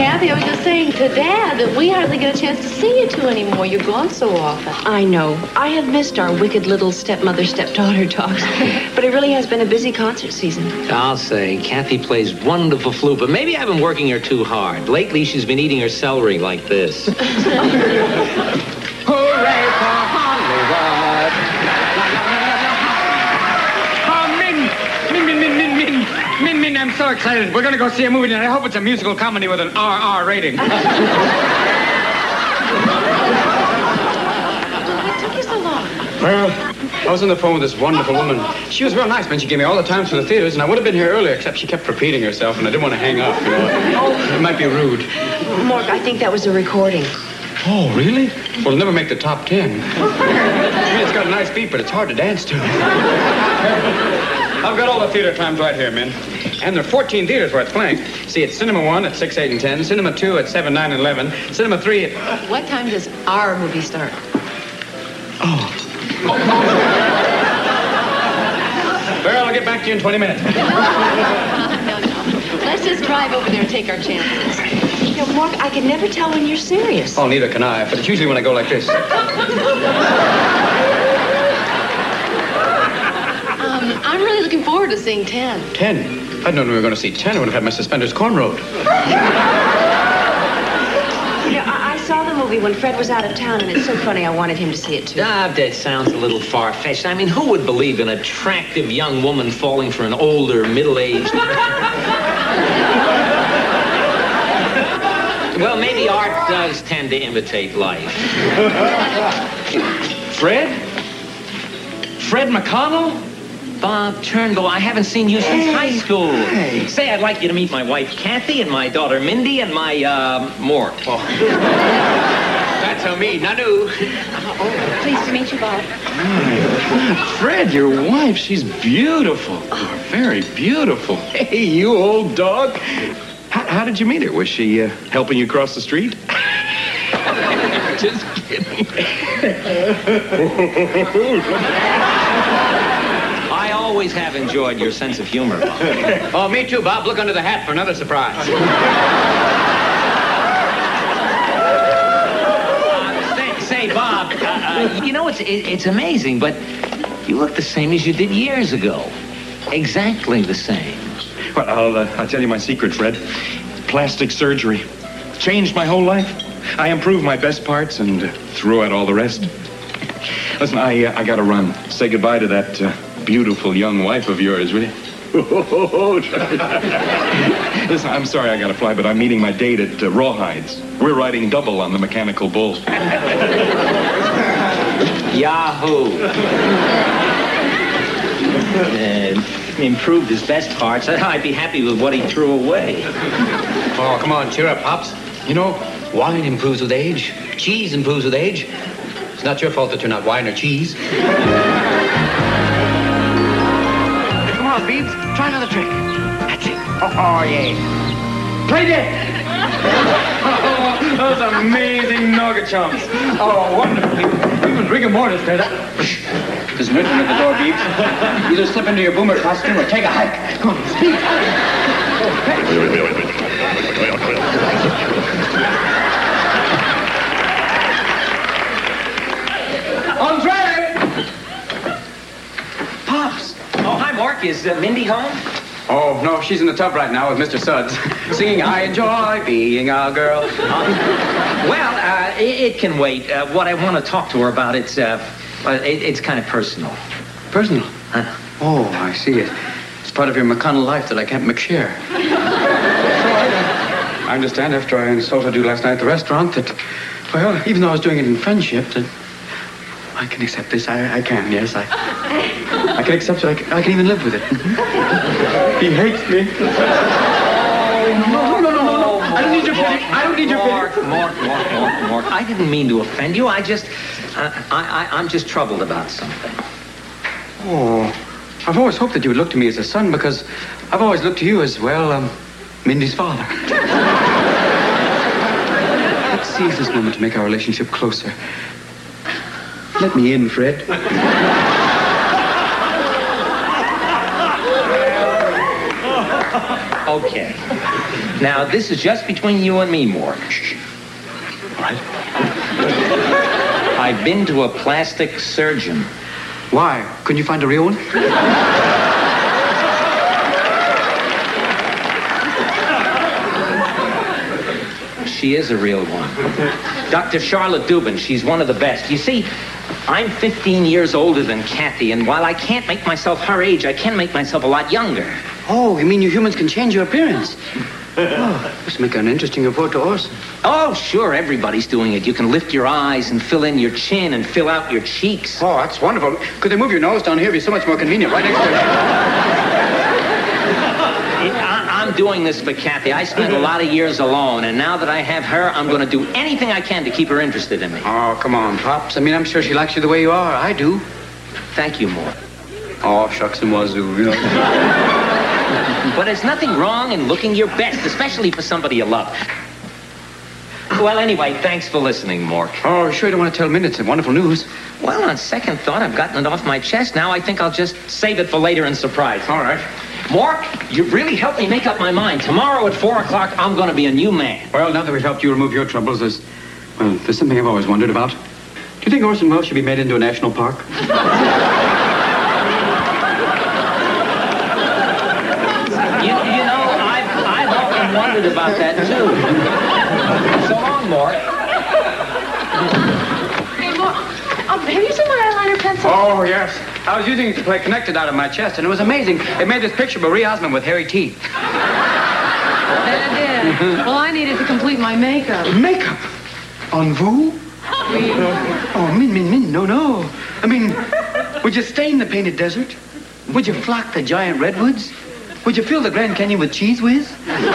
Kathy, I was just saying to Dad that we hardly get a chance to see you two anymore. You're gone so often. I know. I have missed our wicked little stepmother-stepdaughter talks. But it really has been a busy concert season. I'll say, Kathy plays wonderful flute, but maybe I've been working her too hard. Lately, she's been eating her celery like this. Hooray for Hollywood! Min, I'm so excited. We're going to go see a movie tonight. I hope it's a musical comedy with an RR rating. What took you so long? Well, I was on the phone with this wonderful woman. She was real nice, man. She gave me all the times for the theaters, and I would have been here earlier, except she kept repeating herself, and I didn't want to hang up, you know. It might be rude. Mark, I think that was a recording. Oh, really? Well, it'll never make the top 10. I mean, it's got a nice beat, but it's hard to dance to. I've got all the theater times right here, man. And there are 14 theaters where it's playing. See, it's Cinema 1 at 6, 8, and 10. Cinema 2 at 7, 9, and 11. Cinema 3 at... What time does our movie start? Oh. Well, I'll get back to you in 20 minutes. No. Let's just drive over there and take our chances. You know, Mark, I can never tell when you're serious. Oh, neither can I, but it's usually when I go like this. I'm really looking forward to seeing 10. 10? I'd known we were going to see 10. I would have had my suspenders cornrowed. You know, I saw the movie when Fred was out of town, and it's so funny I wanted him to see it, too. That sounds a little far-fetched. I mean, who would believe an attractive young woman falling for an older, middle-aged... Well, maybe art does tend to imitate life. Fred? Fred McConnell? Bob Turnbull, I haven't seen you since high school. Hey. Say, I'd like you to meet my wife, Kathy, and my daughter, Mindy, and my, Mort. Oh. That's how me, Nanu. Pleased to meet you, Bob. Fred, your wife, she's beautiful. Very beautiful. Hey, you old dog. How did you meet her? Was she helping you cross the street? Just kidding. I always have enjoyed your sense of humor, Bob. Oh, me too, Bob. Look under the hat for another surprise. Say, Bob, you know, it's amazing, but you look the same as you did years ago. Exactly the same. Well, I'll tell you my secret, Fred. Plastic surgery. Changed my whole life. I improved my best parts and threw out all the rest. Listen, I gotta run. Say goodbye to that beautiful young wife of yours, will you? Listen, I'm sorry I gotta fly, but I'm meeting my date at Rawhides. We're riding double on the mechanical bull. Yahoo! Improved his best parts. I'd be happy with what he threw away. Oh, come on, cheer up, Pops. You know, wine improves with age. Cheese improves with age. It's not your fault that you're not wine or cheese. Come on, Beebs. Try another trick. That's it. Oh, yeah. Play dead. Oh, those amazing nugget chumps. Oh, wonderful. Even rigor mortis did that. There's nothing at the door, Beebs. Either slip into your boomer costume or take a hike. Come on, speak. Andre! Pops! Oh, hi, Mark. Is Mindy home? Oh, no, she's in the tub right now with Mr. Suds, singing I Enjoy Being a Girl. It can wait. What I want to talk to her about, it's kind of personal. Personal? Oh, I see it. It's part of your McConnell life that I can't McShare. I understand after I insulted you last night at the restaurant that, well, even though I was doing it in friendship, that I can accept this. I can, yes. I can accept it. I can even live with it. He hates me. No. I don't need your pity. I don't need your pity. Mark. I didn't mean to offend you. I'm just troubled about something. Oh, I've always hoped that you would look to me as a son because I've always looked to you as, well, Mindy's father. Let's seize this moment to make our relationship closer. Let me in, Fred. Okay. Now, this is just between you and me, Mork. Shh. All right. I've been to a plastic surgeon. Why? Couldn't you find a real one? She is a real one. Dr. Charlotte Dubin, she's one of the best. You see, I'm 15 years older than Kathy, and while I can't make myself her age, I can make myself a lot younger. Oh, you mean you humans can change your appearance? Oh, must make an interesting report to us. Oh, sure, everybody's doing it. You can lift your eyes and fill in your chin and fill out your cheeks. Oh, that's wonderful. Could they move your nose down here? It'd be so much more convenient, right next to it. I'm doing this for Kathy. I spent a lot of years alone, and now that I have her, I'm going to do anything I can to keep her interested in me. Oh, come on, Pops. I mean, I'm sure she likes you the way you are. I do. Thank you, Mork. Oh, shucks and wazoo, you know. But there's nothing wrong in looking your best, especially for somebody you love. Well, anyway, thanks for listening, Mork. Oh, sure you don't want to tell Min. It's wonderful news. Well, on second thought, I've gotten it off my chest. Now I think I'll just save it for later and surprise. All right. Mork, you've really helped me make up my mind. Tomorrow at 4 o'clock, I'm going to be a new man. Well, now that we've helped you remove your troubles, there's something I've always wondered about. Do you think Orson Welles should be made into a national park? You know, I've often wondered about that, too. So long, Mork. Hey, Mork, have you seen my eyeliner pencil? Oh, yes. I was using it to play Connected out of my chest, and it was amazing. It made this picture of Marie Osmond with hairy teeth. It did. Well, I needed to complete my makeup. Makeup? On vous? Oh, Min, no. I mean, would you stain the painted desert? Would you flock the giant redwoods? Would you fill the Grand Canyon with cheese whiz?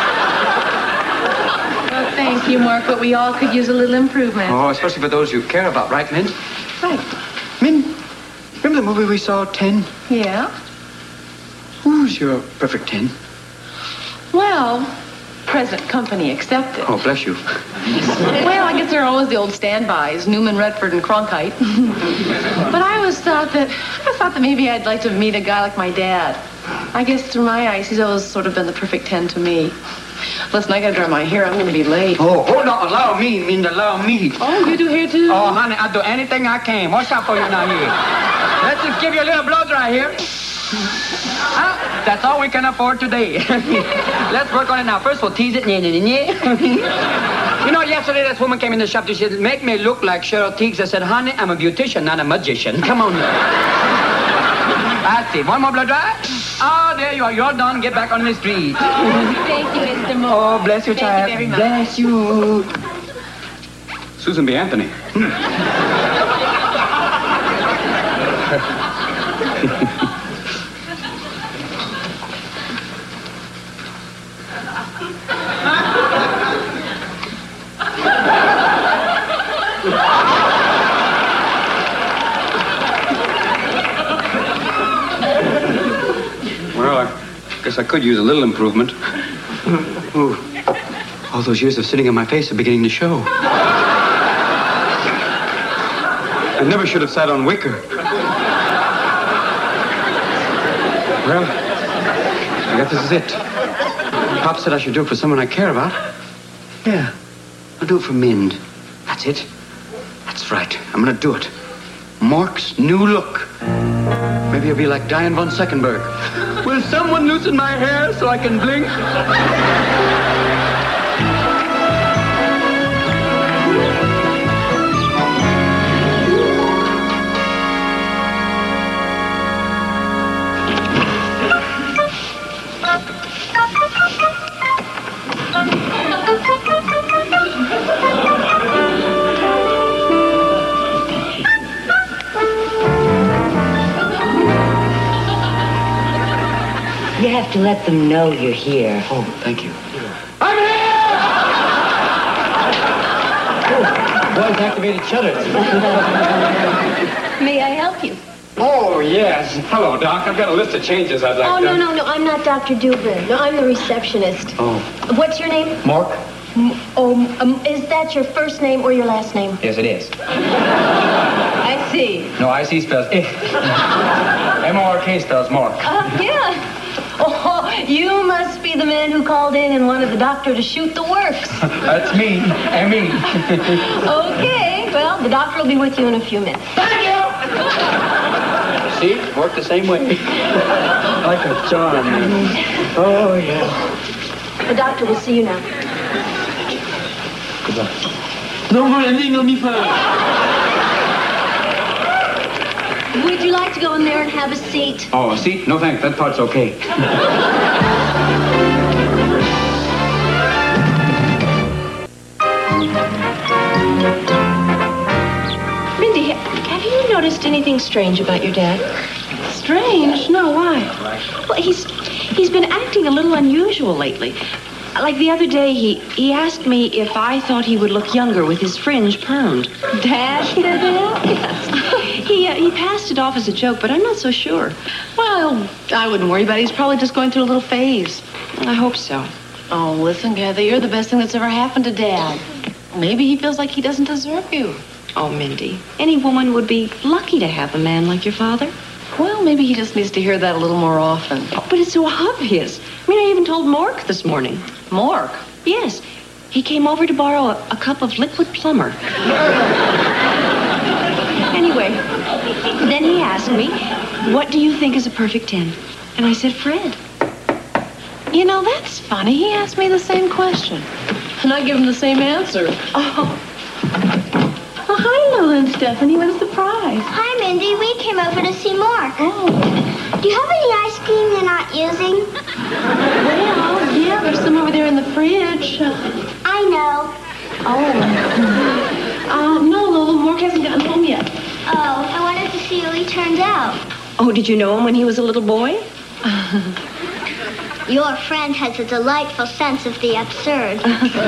Well, thank you, Mark, but we all could use a little improvement. Oh, especially for those you care about, right, Min? Right. Min, remember the movie we saw, 10? Yeah? Who's your perfect 10? Well, present company accepted. Oh, bless you. Well, I guess there are always the old standbys, Newman, Redford, and Cronkite. But I always thought that maybe I'd like to meet a guy like my dad. I guess through my eyes, he's always sort of been the perfect 10 to me. Listen, I gotta dry my hair. I'm gonna be late. Oh, hold on. Allow me, Min, allow me. Oh, you do hair too? Oh, honey, I'll do anything I can. What's up for you now here? Let's just give you a little blow dry here. That's all we can afford today. Let's work on it now. First, we'll tease it. You know, yesterday this woman came in the shop. She said, make me look like Cheryl Teagues. I said, honey, I'm a beautician, not a magician. Come on. That's it. One more blow dry. Oh, there you are. You're done. Get back on the street. Thank you, Mr. Moore. Oh, bless you, child. Thank you very much. Bless you. Susan B. Anthony. Well, I guess I could use a little improvement. Ooh. All those years of sitting on my face are beginning to show. I never should have sat on wicker. Well, I guess this is it. Pop said I should do it for someone I care about. Yeah, I'll do it for Mind. That's it. That's right. I'm gonna do it. Mork's new look. Maybe I'll be like Diane von Seckenberg. Will someone loosen my hair so I can blink? You have to let them know you're here. Oh, thank you. I'm here! Boys activated shutters. May I help you? Oh, yes. Hello, Doc. I've got a list of changes I'd like to... No. I'm not Dr. Dubin. No, I'm the receptionist. Oh. What's your name? Mork? Is that your first name or your last name? Yes, it is. I see. No, I-C spells M-O-R-K spells Mork. Yeah. Oh, you must be he the man who called in and wanted the doctor to shoot the works? That's me. Me. Okay, well, the doctor will be with you in a few minutes. Thank you! See? Work the same way. Like a charm. Oh, yeah. The doctor will see you now. Would you like to go in there and have a seat? Oh, a seat? No, thanks. That part's okay. Mindy, have you noticed anything strange about your dad? Strange? No, why? Well, he's been acting a little unusual lately. Like the other day, he asked me if I thought he would look younger with his fringe permed. Dad did that? Yes. He passed it off as a joke, but I'm not so sure. Well, I wouldn't worry about it. He's probably just going through a little phase. I hope so. Oh, listen, Kathy, you're the best thing that's ever happened to Dad. Maybe he feels like he doesn't deserve you. Oh, Mindy, any woman would be lucky to have a man like your father. Well, maybe he just needs to hear that a little more often. Oh, but it's so obvious. I mean, I even told Mork this morning. Mork? Yes. He came over to borrow a cup of liquid plumber. Anyway, then he asked me, what do you think is a perfect 10? And I said, Fred. You know, that's funny. He asked me the same question. And I give him the same answer. Oh. Well, hi, Lola and Stephanie. What a surprise. Hi, Mindy. We came over to see Mark. Oh. Do you have any ice cream you're not using? Well, yeah, there's some over there in the fridge. I know. No, Lola, Mork hasn't gotten home yet. Oh, I wanted to see how he turned out. Oh, did you know him when he was a little boy? Your friend has a delightful sense of the absurd.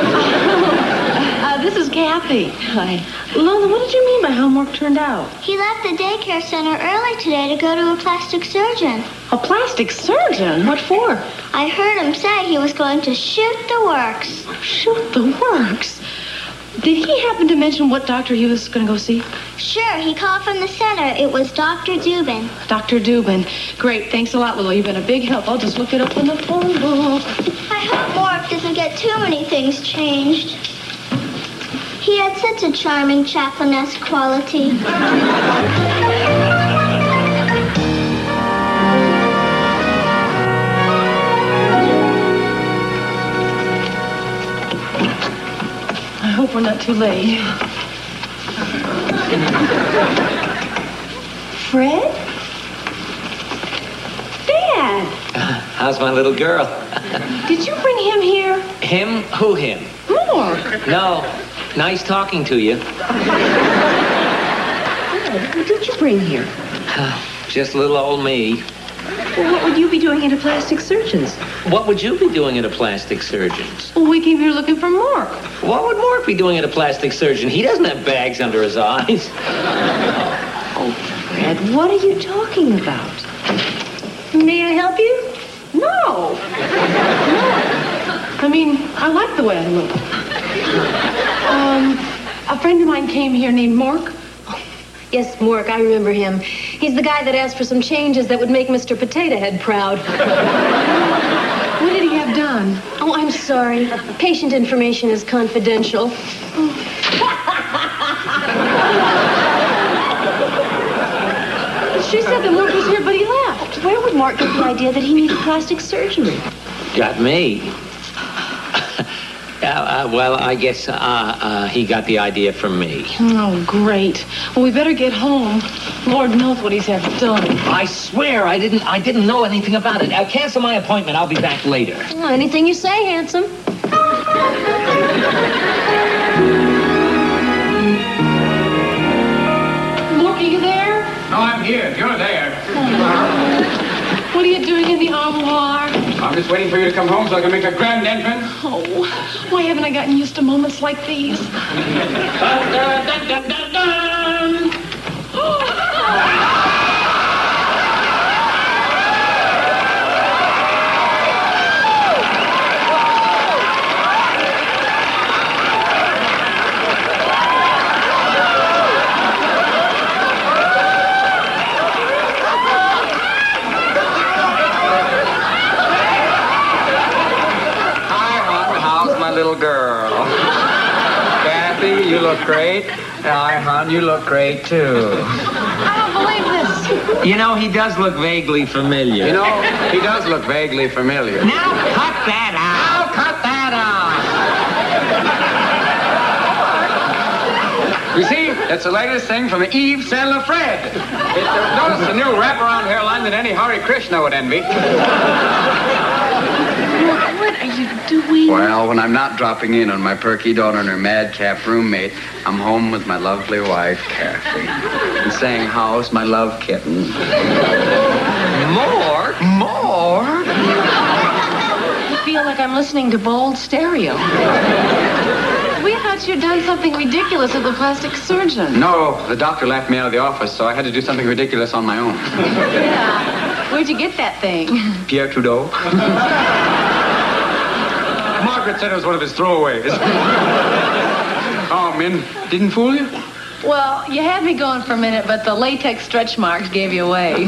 This is Kathy. Hi. Lola, what did you mean by how Mork turned out? He left the daycare center early today to go to a plastic surgeon. A plastic surgeon? What for? I heard him say he was going to shoot the works. Shoot the works. Did he happen to mention what doctor he was going to go see? Sure, he called from the center. It was Dr. Dubin. Dr. Dubin. Great. Thanks a lot, Lola. You've been a big help. I'll just look it up in the phone book. I hope Mork doesn't get too many things changed. He had such a charming chaplain-esque quality. I hope we're not too late. Fred? Dad! How's my little girl? Did you bring him here? Him? Who him? Mork. No. Nice talking to you. Who did you bring here? Just little old me. Well, what would you be doing at a plastic surgeon's? What would you be doing at a plastic surgeon's? Well, we came here looking for Mork. What would Mork be doing at a plastic surgeon? He doesn't have bags under his eyes. Oh, Fred, what are you talking about? May I help you? No. No. I mean, I like the way I look. A friend of mine came here named Mork. Yes, Mork, I remember him. He's the guy that asked for some changes that would make Mr. Potato Head proud. What did he have done? Oh, I'm sorry. Patient information is confidential. She said that Mork was here, but he left. Where would Mark get the idea that he needed plastic surgery? Got me. Well, I guess he got the idea from me. Oh, great. Well, we better get home. Lord knows what he's ever done. I swear I didn't know anything about it. Cancel my appointment. I'll be back later. Oh, anything you say, handsome. Mork, are you there? No, I'm here. You're there. What are you doing in the armoire? I'm just waiting for you to come home so I can make a grand entrance. Oh, why haven't I gotten used to moments like these? little girl. Kathy, you look great. Hi, hon, you look great, too. I don't believe this. You know, he does look vaguely familiar. You know, he does look vaguely familiar. Now cut that out. Cut that out. You see, it's the latest thing from Yves Saint Laurent. Notice the new wraparound hairline that any Hare Krishna would envy. What are you doing? Well, when I'm not dropping in on my perky daughter and her madcap roommate, I'm home with my lovely wife, Kathy, and saying, how's my love kitten? More? I feel like I'm listening to Bold Stereo. We thought you'd done something ridiculous at the plastic surgeon. No, the doctor left me out of the office, so I had to do something ridiculous on my own. Yeah. Where'd you get that thing? Pierre Trudeau. Margaret said it was one of his throwaways. Oh, Min, didn't fool you? Well, you had me going for a minute, but the latex stretch marks gave you away.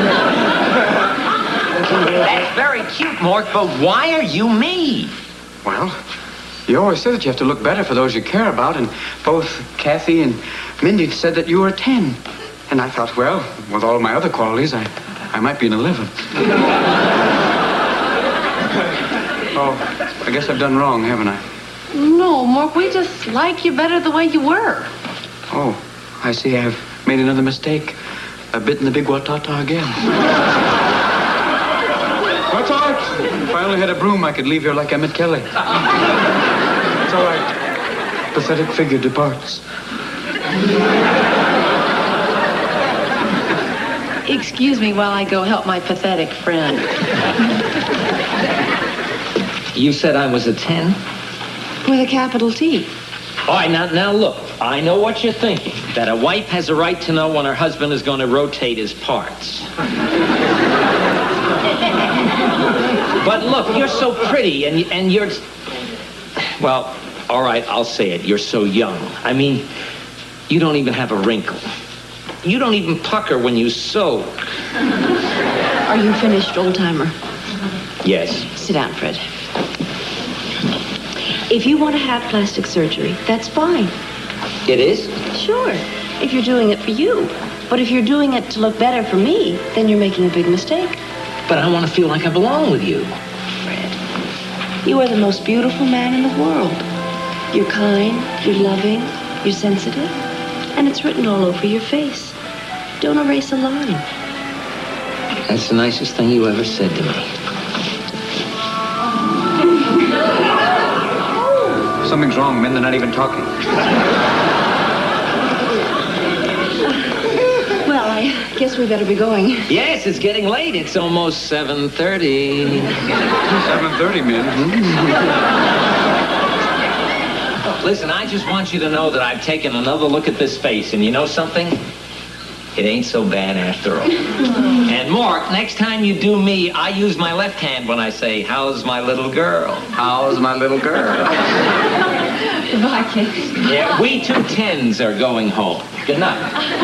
That's very cute, Mort, but why are you me? Well, you always say that you have to look better for those you care about, and both Kathy and Mindy said that you were a 10. And I thought, well, with all my other qualities, I might be an 11. Oh, I guess I've done wrong, haven't I? No, Mark, we just like you better the way you were. Oh, I see I've made another mistake. I've bitten the big watata again. What's all right? If I only had a broom, I could leave here like Emmett Kelly. It's all right. Pathetic figure departs. Excuse me while I go help my pathetic friend. You said I was a 10? With a capital T. All right, now look. I know what you're thinking. That a wife has a right to know when her husband is going to rotate his parts. But look, you're so pretty, and you're... Well, all right, I'll say it. You're so young. I mean, you don't even have a wrinkle. You don't even pucker when you sew. Are you finished, old-timer? Yes. Sit down, Fred. If you want to have plastic surgery, that's fine. It is? Sure, if you're doing it for you. But if you're doing it to look better for me, then you're making a big mistake. But I want to feel like I belong with you. Fred, you are the most beautiful man in the world. You're kind, you're loving, you're sensitive, and it's written all over your face. Don't erase a line. That's the nicest thing you ever said to me. Something's wrong, men. They're not even talking. Well, I guess we better be going. Yes, it's getting late. It's almost 7:30. 7:30, men. Listen, I just want you to know that I've taken another look at this face, and you know something? It ain't so bad after all. And Mark, next time you do me, I use my left hand when I say, how's my little girl? How's my little girl? Goodbye, kids. Yeah, we 2 10s are going home. Good night.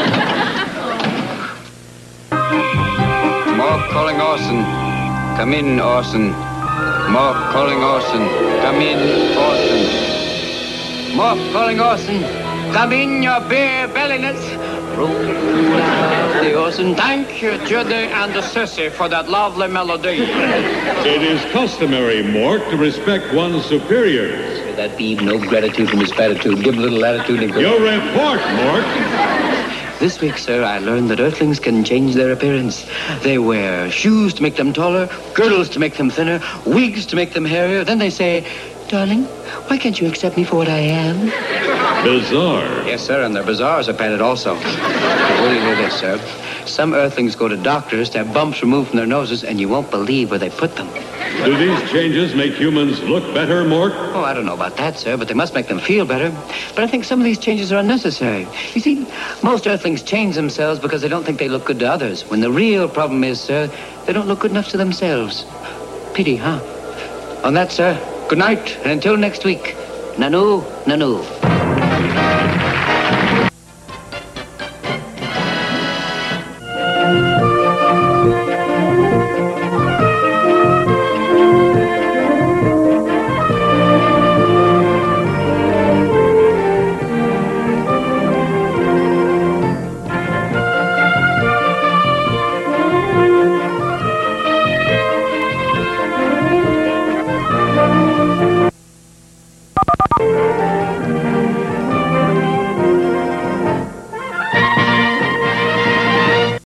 Mark calling Orson. Come in, Orson. Mark calling Orson. Come in, Orson. Mark calling Orson. Come in, your bare belliness. Roll out the Orson. Thank you, Judy and the Sissy, for that lovely melody. It is customary, Mort, to respect one's superiors. That be no gratitude from his gratitude. Give a little latitude and go. Your report, Mort. This week, sir, I learned that Earthlings can change their appearance. They wear shoes to make them taller, girdles to make them thinner, wigs to make them hairier. Then they say, darling, why can't you accept me for what I am? Bizarre. Yes, sir, and their bazaars are padded also. Will you hear this, sir? Some Earthlings go to doctors to have bumps removed from their noses, and you won't believe where they put them. Do these changes make humans look better, Mort? Oh, I don't know about that, sir, but they must make them feel better. But I think some of these changes are unnecessary. You see, most Earthlings change themselves because they don't think they look good to others, when the real problem is, sir, they don't look good enough to themselves. Pity, huh? On that, sir, good night, and until next week, Nanu, Nanu.